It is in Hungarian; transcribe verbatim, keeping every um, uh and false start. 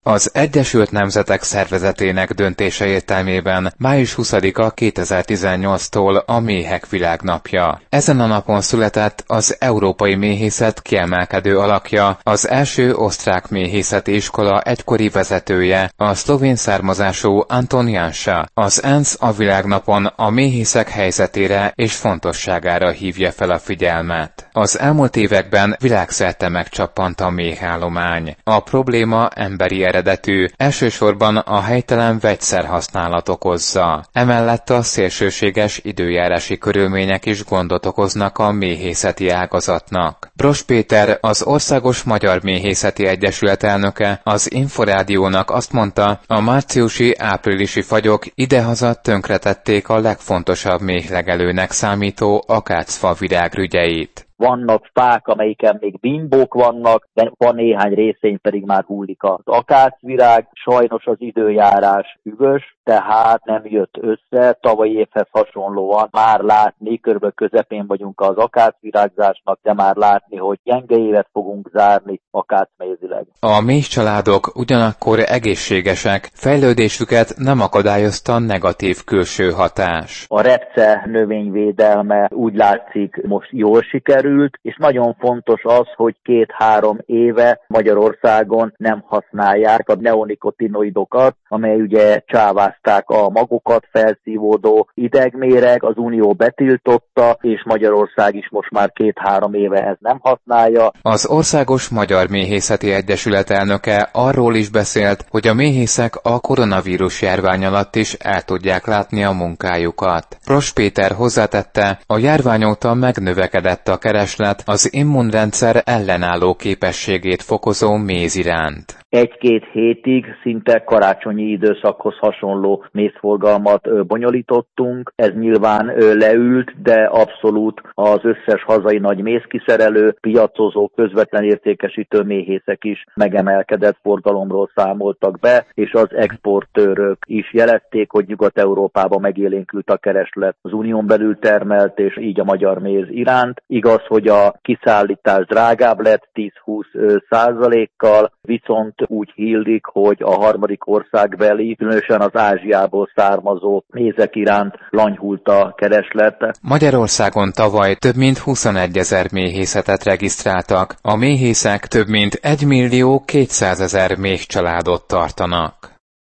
Az Egyesült Nemzetek Szervezetének döntése értelmében május huszadika kétezer-tizennyolctól a Méhek Világnapja. Ezen a napon született az európai méhészet kiemelkedő alakja, az első osztrák méhészeti iskola egykori vezetője, a szlovén származású Anton Jansa. Az ENSZ a világnapon a méhészek helyzetére és fontosságára hívja fel a figyelmet. Az elmúlt években világszerte megcsappant a méhállomány. A probléma emberi eredetű, elsősorban a helytelen vegyszerhasználat okozza. Emellett a szélsőséges időjárási körülmények is gondot okoznak a méhészeti ágazatnak. Bross Péter, az Országos Magyar Méhészeti Egyesület elnöke, az Inforádiónak azt mondta, a márciusi-áprilisi fagyok idehaza tönkretették a legfontosabb méhlegelőnek számító akácfa virágrügyeit. Vannak fák, amelyiken még bimbók vannak, de van néhány részén pedig már hullik az akácvirág. Sajnos az időjárás hűvös, tehát nem jött össze. Tavalyi évhez hasonlóan már látni, körülbelül közepén vagyunk az akácvirágzásnak, de már látni, hogy gyenge évet fogunk zárni akácmézileg. A méhcsaládok ugyanakkor egészségesek, fejlődésüket nem akadályozta negatív külső hatás. A repce növényvédelme úgy látszik most jól sikerül, és nagyon fontos az, hogy két-három éve Magyarországon nem használják a neonikotinoidokat, amely ugye csávázták a magokat felszívódó idegméreg, az Unió betiltotta, és Magyarország is most már két-három éve ezt nem használja. Az Országos Magyar Méhészeti Egyesület elnöke arról is beszélt, hogy a méhészek a koronavírus járvány alatt is el tudják látni a munkájukat. Bross Péter hozzátette, a járvány óta megnövekedett a kereslet az immunrendszer ellenálló képességét fokozó méz iránt. Egy-két hétig szinte karácsonyi időszakhoz hasonló mézforgalmat bonyolítottunk. Ez nyilván leült, de abszolút az összes hazai nagy mézkiszerelő, piacozó, közvetlen értékesítő méhészek is megemelkedett forgalomról számoltak be, és az exportőrök is jelezték, hogy Nyugat-Európában megélénkült a kereslet az unión belül termelt, és így a magyar méz iránt. Igaz, hogy a kiszállítás drágább lett tíz-húsz százalékkal, viszont úgy hílik, hogy a harmadik országbeli, különösen az Ázsiából származó mézek iránt lanyhult a kereslet. Magyarországon tavaly több mint huszonegyezer méhészetet regisztráltak. A méhészek több mint egymillió kétszázezer méhcsaládot tartanak.